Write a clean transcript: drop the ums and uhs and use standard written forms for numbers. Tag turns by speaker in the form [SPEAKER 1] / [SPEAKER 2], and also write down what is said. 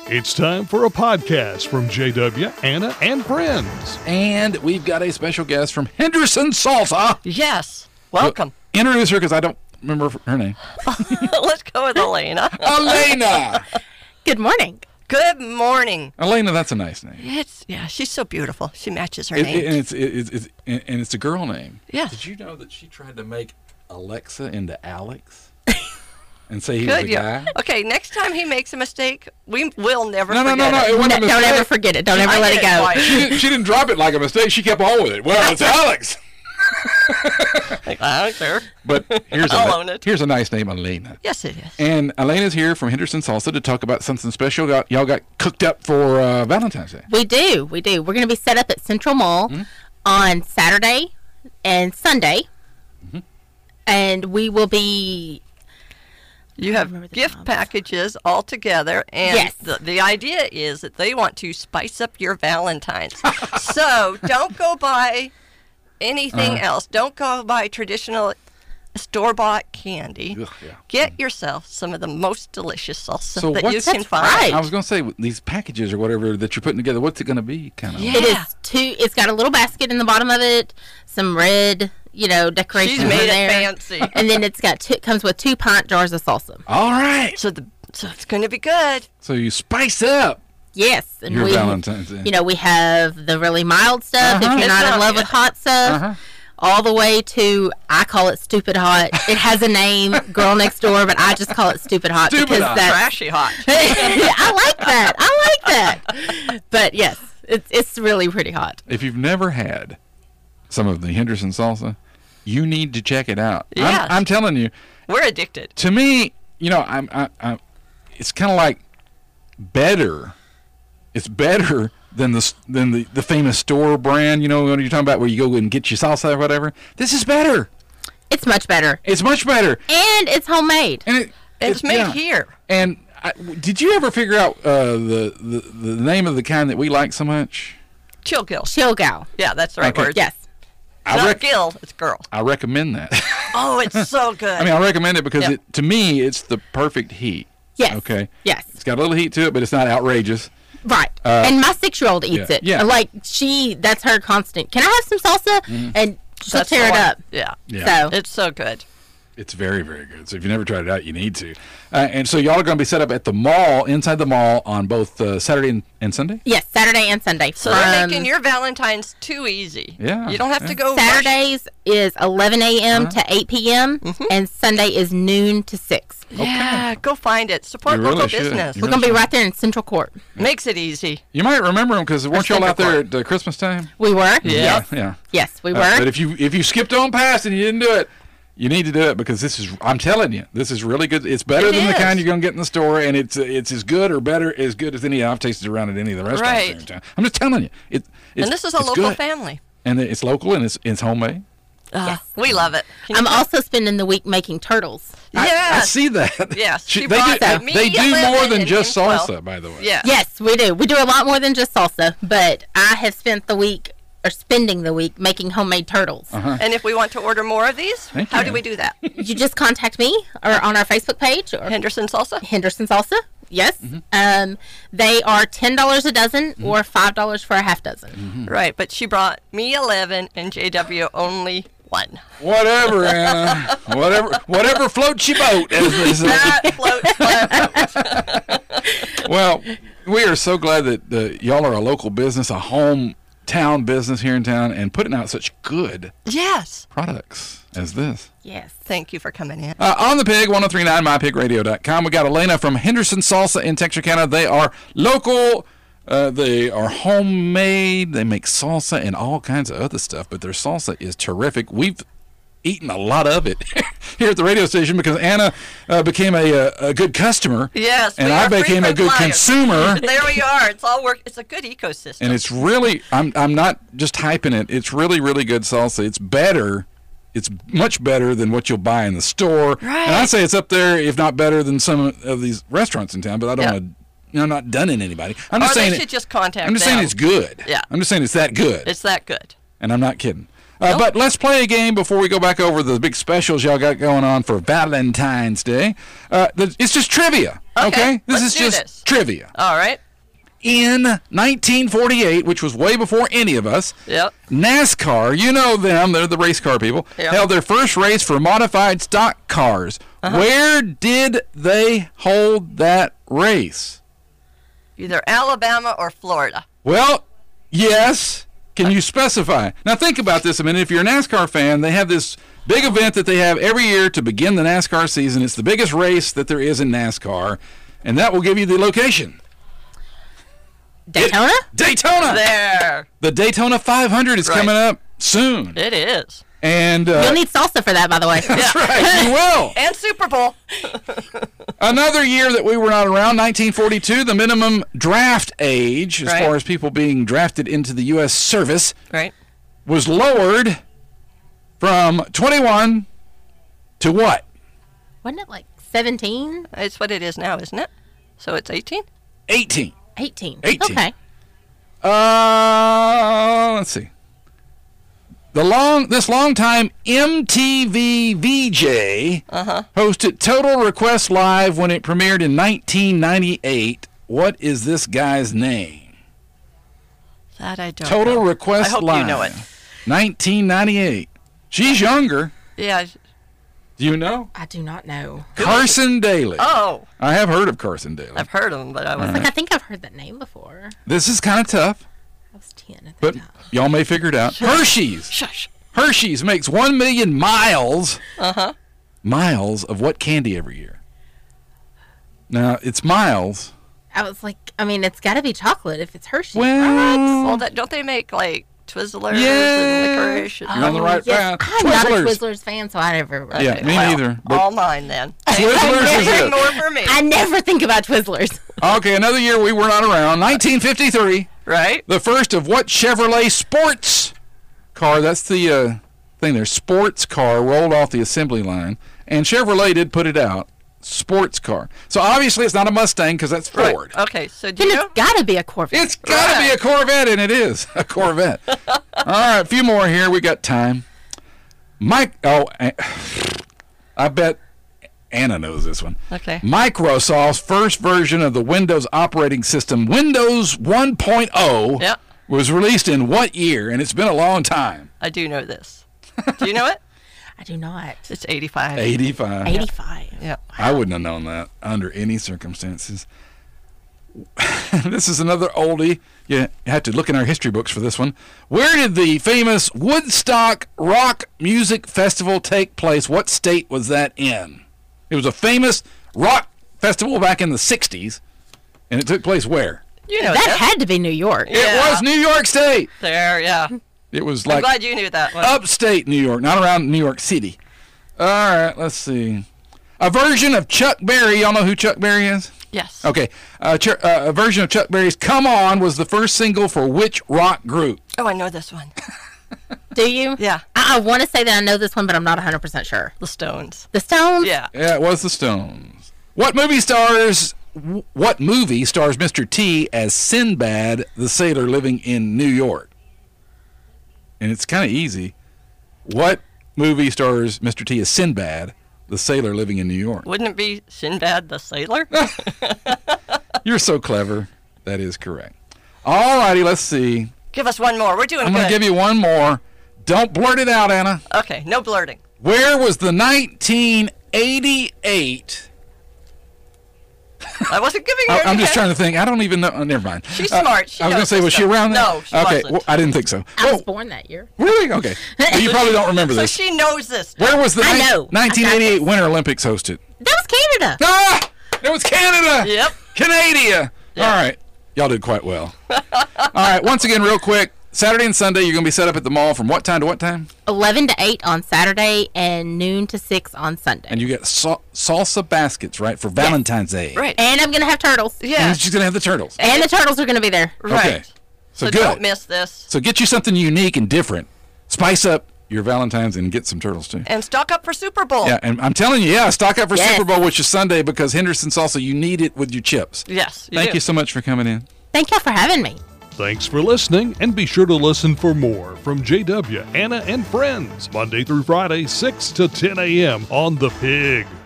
[SPEAKER 1] It's time for a podcast from JW, Anna, and friends.
[SPEAKER 2] And we've got a special guest from Henderson Salsa.
[SPEAKER 3] Yes. Welcome.
[SPEAKER 2] Introduce her because I don't remember her name.
[SPEAKER 3] Let's go with Elena.
[SPEAKER 2] Elena.
[SPEAKER 4] Good morning.
[SPEAKER 3] Good morning.
[SPEAKER 2] Elena, that's a nice name.
[SPEAKER 3] She's so beautiful. She matches her
[SPEAKER 2] And
[SPEAKER 3] name.
[SPEAKER 2] it's a girl name.
[SPEAKER 3] Yeah.
[SPEAKER 2] Did you know that she tried to make Alexa into Alex? And say he was a guy?
[SPEAKER 3] Okay, next time he makes a mistake, we will never
[SPEAKER 2] No,
[SPEAKER 3] forget it.
[SPEAKER 2] it wasn't a mistake.
[SPEAKER 4] Don't ever forget it. Don't ever
[SPEAKER 3] I
[SPEAKER 4] let
[SPEAKER 3] did
[SPEAKER 4] it go.
[SPEAKER 3] twice.
[SPEAKER 2] She didn't drop it like a mistake. She kept on with it. Well, it's Alex.
[SPEAKER 3] Like, I don't care.
[SPEAKER 2] But
[SPEAKER 3] I'll own it.
[SPEAKER 2] here's a nice name, Elena.
[SPEAKER 3] Yes, it is.
[SPEAKER 2] And Elena's here from Henderson Salsa to talk about something special. Y'all got cooked up for Valentine's Day.
[SPEAKER 4] We do. We're going to be set up at Central Mall on Saturday and Sunday. Mm-hmm. And we will be...
[SPEAKER 3] You have gift packages all together, and
[SPEAKER 4] Yes.
[SPEAKER 3] the idea is that they want to spice up your Valentine's. So don't go buy anything else. Don't go buy traditional store-bought candy.
[SPEAKER 2] Ugh, yeah.
[SPEAKER 3] Get yourself some of the most delicious salsa
[SPEAKER 2] So
[SPEAKER 3] that you
[SPEAKER 2] what's-
[SPEAKER 3] can
[SPEAKER 4] That's
[SPEAKER 3] find.
[SPEAKER 4] right.
[SPEAKER 2] I was going to say, with these packages or whatever that you're putting together, what's it going to be? Kind of.
[SPEAKER 3] Yeah.
[SPEAKER 4] It is it's got a little basket in the bottom of it, some red, decorations
[SPEAKER 3] She's
[SPEAKER 4] in
[SPEAKER 3] made it
[SPEAKER 4] there.
[SPEAKER 3] fancy.
[SPEAKER 4] And then it's got comes with 2 pint jars of salsa.
[SPEAKER 2] All right.
[SPEAKER 3] So it's going to be good.
[SPEAKER 2] So you spice up
[SPEAKER 4] Yes. And
[SPEAKER 2] your Valentine's Day.
[SPEAKER 4] we have the really mild stuff if you're
[SPEAKER 3] It's
[SPEAKER 4] not in
[SPEAKER 3] not-
[SPEAKER 4] love with hot stuff. All the way to, I call it stupid hot. It has a name, Girl Next Door, but I just call it stupid hot
[SPEAKER 2] Stupid
[SPEAKER 4] because
[SPEAKER 2] hot.
[SPEAKER 4] that's
[SPEAKER 3] Trashy hot.
[SPEAKER 4] I like that. But yes, it's really pretty hot.
[SPEAKER 2] If you've never had some of the Henderson salsa, you need to check it out.
[SPEAKER 3] Yes.
[SPEAKER 2] I'm telling you,
[SPEAKER 3] We're addicted.
[SPEAKER 2] to me, it's kind of like better. It's better than the famous store brand. You know what you're talking about, where you go and get your salsa or whatever. This is better.
[SPEAKER 4] It's much better.
[SPEAKER 2] It's much better.
[SPEAKER 4] And it's homemade.
[SPEAKER 2] And
[SPEAKER 3] It's made
[SPEAKER 2] yeah.
[SPEAKER 3] here.
[SPEAKER 2] And did you ever figure out the name of the kind that we like so much?
[SPEAKER 3] Chill Gill.
[SPEAKER 4] Chill gal.
[SPEAKER 3] Yeah, that's the right
[SPEAKER 2] Okay.
[SPEAKER 3] word.
[SPEAKER 4] Yes.
[SPEAKER 3] It's not Gill, it's girl.
[SPEAKER 2] I recommend that.
[SPEAKER 3] Oh, it's so good.
[SPEAKER 2] I mean, I recommend it because
[SPEAKER 3] Yeah.
[SPEAKER 2] to me, it's the perfect heat.
[SPEAKER 4] Yes.
[SPEAKER 2] Okay.
[SPEAKER 4] Yes.
[SPEAKER 2] It's got a little heat to it, but it's not outrageous.
[SPEAKER 4] Right. And my 6-year-old eats
[SPEAKER 2] yeah,
[SPEAKER 4] it.
[SPEAKER 2] yeah.
[SPEAKER 4] Like that's her constant. Can I have some salsa? And she'll
[SPEAKER 3] That's
[SPEAKER 4] tear
[SPEAKER 3] the
[SPEAKER 4] it
[SPEAKER 3] one.
[SPEAKER 4] up.
[SPEAKER 3] Yeah.
[SPEAKER 2] Yeah.
[SPEAKER 4] So
[SPEAKER 3] It's so good.
[SPEAKER 2] It's very, very good. So if you've never tried it out, you need to. And so y'all are going to be set up at the mall, inside the mall, on both Saturday and Sunday?
[SPEAKER 4] yes, Saturday and Sunday.
[SPEAKER 3] So they're making your Valentine's too easy.
[SPEAKER 2] Yeah.
[SPEAKER 3] You don't have to go rush.
[SPEAKER 4] Saturdays is 11 a.m. to 8 p.m. And Sunday is noon to 6.
[SPEAKER 3] Yeah, go find it. Support
[SPEAKER 2] You really
[SPEAKER 3] local
[SPEAKER 2] should.
[SPEAKER 3] business.
[SPEAKER 2] You
[SPEAKER 4] We're going to be right there in Central Court.
[SPEAKER 3] Makes it easy.
[SPEAKER 2] You might remember them because weren't y'all out there
[SPEAKER 3] Central
[SPEAKER 2] at Christmas time?
[SPEAKER 4] We were?
[SPEAKER 3] Yeah.
[SPEAKER 2] Yeah.
[SPEAKER 4] Yes, we were.
[SPEAKER 2] But if you skipped on past and you didn't do it, you need to do it because I'm telling you, this is really good. It's better
[SPEAKER 3] It
[SPEAKER 2] than the
[SPEAKER 3] is.
[SPEAKER 2] kind you're going to get in the store, and it's as good or better as good as any I've tasted around at any of the restaurants
[SPEAKER 3] Right.
[SPEAKER 2] here in town. I'm just telling you. It's
[SPEAKER 3] And this is a
[SPEAKER 2] it's
[SPEAKER 3] local
[SPEAKER 2] good.
[SPEAKER 3] family.
[SPEAKER 2] And it's local and it's homemade.
[SPEAKER 3] We love it. Can you
[SPEAKER 4] I'm
[SPEAKER 3] tell-
[SPEAKER 4] also spending the week making turtles.
[SPEAKER 2] I
[SPEAKER 3] Yes.
[SPEAKER 2] see that.
[SPEAKER 3] Yes, she
[SPEAKER 2] They
[SPEAKER 3] brought
[SPEAKER 2] do,
[SPEAKER 3] me
[SPEAKER 2] they do
[SPEAKER 3] 11
[SPEAKER 2] more than
[SPEAKER 3] and
[SPEAKER 2] just
[SPEAKER 3] him 12.
[SPEAKER 2] salsa, by the way.
[SPEAKER 3] Yeah.
[SPEAKER 4] Yes, we do. We do a lot more than just salsa, but I have spent the week, or spending the week, making homemade turtles.
[SPEAKER 3] And if we want to order more of these,
[SPEAKER 2] Thank
[SPEAKER 3] how
[SPEAKER 2] you.
[SPEAKER 3] do we do that?
[SPEAKER 4] You just contact me or on our Facebook page or
[SPEAKER 3] Henderson Salsa?
[SPEAKER 4] Henderson Salsa. Yes. They are $10 a dozen or $5 for a half dozen.
[SPEAKER 3] Right, but she brought me 11 and JW only 1.
[SPEAKER 2] Whatever, Anna. Whatever floats your boat. As they say.
[SPEAKER 3] That floats.
[SPEAKER 2] Well, we are so glad that y'all are a local business, a hometown business here in town, and putting out such good
[SPEAKER 3] Yes.
[SPEAKER 2] products as this.
[SPEAKER 4] Yes.
[SPEAKER 3] Thank you for coming in.
[SPEAKER 2] On the Pig, 1039 mypigradio.com. We got Elena from Henderson Salsa in Texarkana. They are local. They are homemade. They make salsa and all kinds of other stuff, but their salsa is terrific. We've eaten a lot of it here at the radio station because Anna became a good customer.
[SPEAKER 3] Yes,
[SPEAKER 2] and
[SPEAKER 3] we
[SPEAKER 2] I
[SPEAKER 3] are
[SPEAKER 2] became a
[SPEAKER 3] frequent
[SPEAKER 2] good
[SPEAKER 3] flyers.
[SPEAKER 2] consumer.
[SPEAKER 3] There we are. It's all work. It's a good ecosystem.
[SPEAKER 2] And it's really, I'm not just hyping it. It's really, really good salsa. It's better. It's much better than what you'll buy in the store.
[SPEAKER 3] Right.
[SPEAKER 2] And I'd say it's up there, if not better than some of these restaurants in town. But I don't
[SPEAKER 3] Yeah.
[SPEAKER 2] want to, I'm not dunning anybody. I'm just
[SPEAKER 3] or
[SPEAKER 2] saying
[SPEAKER 3] they should just contact
[SPEAKER 2] I'm just
[SPEAKER 3] them.
[SPEAKER 2] saying it's good.
[SPEAKER 3] Yeah.
[SPEAKER 2] I'm just saying it's that good.
[SPEAKER 3] It's that good.
[SPEAKER 2] And I'm not kidding. But let's play a game before we go back over the big specials y'all got going on for Valentine's Day. It's just trivia, okay? This is just trivia.
[SPEAKER 3] All right.
[SPEAKER 2] In 1948, which was way before any of us,
[SPEAKER 3] Yep.
[SPEAKER 2] NASCAR, you know them, they're the race car people,
[SPEAKER 3] Yep.
[SPEAKER 2] held their first race for modified stock cars. Where did they hold that race?
[SPEAKER 3] Either Alabama or Florida.
[SPEAKER 2] Well, yes. Can you specify? Now think about this a minute. If you're a NASCAR fan, they have this big event that they have every year to begin the NASCAR season. It's the biggest race that there is in NASCAR, and that will give you the location.
[SPEAKER 4] Daytona?
[SPEAKER 2] Daytona!
[SPEAKER 3] There.
[SPEAKER 2] The Daytona 500 is
[SPEAKER 3] Right.
[SPEAKER 2] coming up soon.
[SPEAKER 3] It is.
[SPEAKER 2] And
[SPEAKER 4] You'll need salsa for that, by the way.
[SPEAKER 2] that's right, you will.
[SPEAKER 3] And Super Bowl.
[SPEAKER 2] Another year that we were not around, 1942, the minimum draft age, as
[SPEAKER 3] Right.
[SPEAKER 2] far as people being drafted into the U.S. service,
[SPEAKER 3] Right.
[SPEAKER 2] was lowered from 21 to what?
[SPEAKER 4] Wasn't it like 17?
[SPEAKER 3] It's what it is now, isn't it? So it's 18?
[SPEAKER 2] 18.
[SPEAKER 4] 18.
[SPEAKER 2] 18.
[SPEAKER 4] Okay.
[SPEAKER 2] Let's see. This longtime MTV VJ hosted Total Request Live when it premiered in 1998. What is this guy's name?
[SPEAKER 3] That I don't
[SPEAKER 2] Total
[SPEAKER 3] know.
[SPEAKER 2] Request
[SPEAKER 3] I hope
[SPEAKER 2] Live.
[SPEAKER 3] you know it.
[SPEAKER 2] 1998. She's younger.
[SPEAKER 3] Yeah.
[SPEAKER 2] Do you know?
[SPEAKER 4] I do not know.
[SPEAKER 2] Carson Daly.
[SPEAKER 3] Oh,
[SPEAKER 2] I have heard of Carson Daly.
[SPEAKER 3] I've heard of them, but I was
[SPEAKER 4] Like, I think I've heard that name before.
[SPEAKER 2] This is kind of tough,
[SPEAKER 4] I was 10 at that
[SPEAKER 2] but
[SPEAKER 4] time.
[SPEAKER 2] y'all may figure it out. Hershey's.
[SPEAKER 3] Shush.
[SPEAKER 2] Hershey's makes 1 million miles. Miles of what candy every year? Now, it's miles.
[SPEAKER 4] I was like, I mean, it's got to be chocolate if it's Hershey's.
[SPEAKER 2] Well,
[SPEAKER 3] Well, don't they make like Twizzlers
[SPEAKER 2] Yeah.
[SPEAKER 3] and licorice? And,
[SPEAKER 2] You're on the right path.
[SPEAKER 4] I'm not a
[SPEAKER 2] Twizzlers.
[SPEAKER 4] Twizzlers fan, so I never.
[SPEAKER 2] Yeah, me
[SPEAKER 3] well,
[SPEAKER 2] neither. But
[SPEAKER 3] All mine then.
[SPEAKER 2] Twizzlers is it.
[SPEAKER 3] More for me.
[SPEAKER 4] I never think about Twizzlers.
[SPEAKER 2] Okay, another year we were not around. 1953.
[SPEAKER 3] Right?
[SPEAKER 2] The first of what Chevrolet sports car? That's the thing there. Sports car rolled off the assembly line, and Chevrolet did put it out. Sports car. So obviously it's not a Mustang because that's Ford.
[SPEAKER 3] Right. Okay, so do
[SPEAKER 4] Then
[SPEAKER 3] you know?
[SPEAKER 4] it's got to be a Corvette.
[SPEAKER 2] It's got to be a Corvette, and it is a Corvette. All right, a few more here. We got time. I bet Anna knows this one.
[SPEAKER 3] Okay.
[SPEAKER 2] Microsoft's first version of the Windows operating system, Windows 1.0,
[SPEAKER 3] Yep.
[SPEAKER 2] was released in what year? And it's been a long time.
[SPEAKER 3] I do know this. Do you know it?
[SPEAKER 4] I do not.
[SPEAKER 3] It's 85.
[SPEAKER 2] 85.
[SPEAKER 4] 85.
[SPEAKER 3] Yeah.
[SPEAKER 2] I wouldn't have known that under any circumstances. This is another oldie. You have to look in our history books for this one. Where did the famous Woodstock Rock Music Festival take place? What state was that in? It was a famous rock festival back in the 60s, and it took place where?
[SPEAKER 3] You know
[SPEAKER 4] That
[SPEAKER 3] this.
[SPEAKER 4] had to be New York.
[SPEAKER 3] Yeah.
[SPEAKER 2] It was New York State.
[SPEAKER 3] There, yeah.
[SPEAKER 2] It was
[SPEAKER 3] I'm
[SPEAKER 2] like
[SPEAKER 3] glad you knew that one.
[SPEAKER 2] upstate New York, not around New York City. All right, let's see. A version of Chuck Berry. Y'all know who Chuck Berry is?
[SPEAKER 3] Yes.
[SPEAKER 2] Okay. A version of Chuck Berry's Come On was the first single for which rock group?
[SPEAKER 3] Oh, I know this one.
[SPEAKER 4] Do you?
[SPEAKER 3] Yeah.
[SPEAKER 4] I want to say that I know this one, but I'm not 100% sure.
[SPEAKER 3] The Stones.
[SPEAKER 4] The Stones?
[SPEAKER 3] Yeah.
[SPEAKER 2] Yeah, it was the Stones. What movie stars Mr. T as Sinbad the sailor living in New York? And it's kind of easy. What movie stars Mr. T as Sinbad the sailor living in New York?
[SPEAKER 3] Wouldn't it be Sinbad the Sailor?
[SPEAKER 2] You're so clever. That is correct. All righty, let's see.
[SPEAKER 3] Give us one more. We're doing
[SPEAKER 2] I'm
[SPEAKER 3] good.
[SPEAKER 2] going to give you one more. Don't blurt it out, Anna.
[SPEAKER 3] Okay, no blurting.
[SPEAKER 2] Where was the 1988?
[SPEAKER 3] I wasn't giving her
[SPEAKER 2] I'm just
[SPEAKER 3] any
[SPEAKER 2] trying to think. I don't even know. Never mind.
[SPEAKER 3] She's smart. She
[SPEAKER 2] I was going to
[SPEAKER 3] knows
[SPEAKER 2] say,
[SPEAKER 3] this
[SPEAKER 2] was she
[SPEAKER 3] stuff.
[SPEAKER 2] around then?
[SPEAKER 3] No, she
[SPEAKER 2] okay,
[SPEAKER 3] wasn't.
[SPEAKER 2] well, I didn't think so.
[SPEAKER 4] I was
[SPEAKER 2] Oh,
[SPEAKER 4] born that year.
[SPEAKER 2] really? Okay. Well, you probably don't remember
[SPEAKER 3] So
[SPEAKER 2] this.
[SPEAKER 3] she knows this.
[SPEAKER 2] Where was the
[SPEAKER 4] I know.
[SPEAKER 2] 1988 Winter Olympics hosted?
[SPEAKER 4] That was Canada.
[SPEAKER 2] Ah! It was Canada!
[SPEAKER 3] Yep.
[SPEAKER 2] Canada!
[SPEAKER 3] Yeah.
[SPEAKER 2] All right. Y'all did quite well. All right. Once again, real quick. Saturday and Sunday, you're going to be set up at the mall from what time to what time?
[SPEAKER 4] 11 to 8 on Saturday and noon to 6 on Sunday.
[SPEAKER 2] And you get salsa baskets, right, for Valentine's Day.
[SPEAKER 3] Right.
[SPEAKER 4] And I'm going to have turtles.
[SPEAKER 3] Yeah.
[SPEAKER 2] And she's going to have the turtles.
[SPEAKER 4] And the turtles are going to be there.
[SPEAKER 3] Right.
[SPEAKER 2] Okay. So
[SPEAKER 3] So
[SPEAKER 2] good.
[SPEAKER 3] don't miss this.
[SPEAKER 2] So get you something unique and different. Spice up your Valentine's and get some turtles, too.
[SPEAKER 3] And stock up for Super Bowl.
[SPEAKER 2] Yeah, and I'm telling you, stock up for
[SPEAKER 4] Yes.
[SPEAKER 2] Super Bowl, which is Sunday, because Henderson Salsa, you need it with your chips.
[SPEAKER 3] Yes.
[SPEAKER 2] Thank
[SPEAKER 3] do.
[SPEAKER 2] you so much for coming in.
[SPEAKER 4] Thank y'all for having me.
[SPEAKER 1] Thanks for listening, and be sure to listen for more from JW, Anna, and Friends, Monday through Friday, 6 to 10 a.m. on The Pig.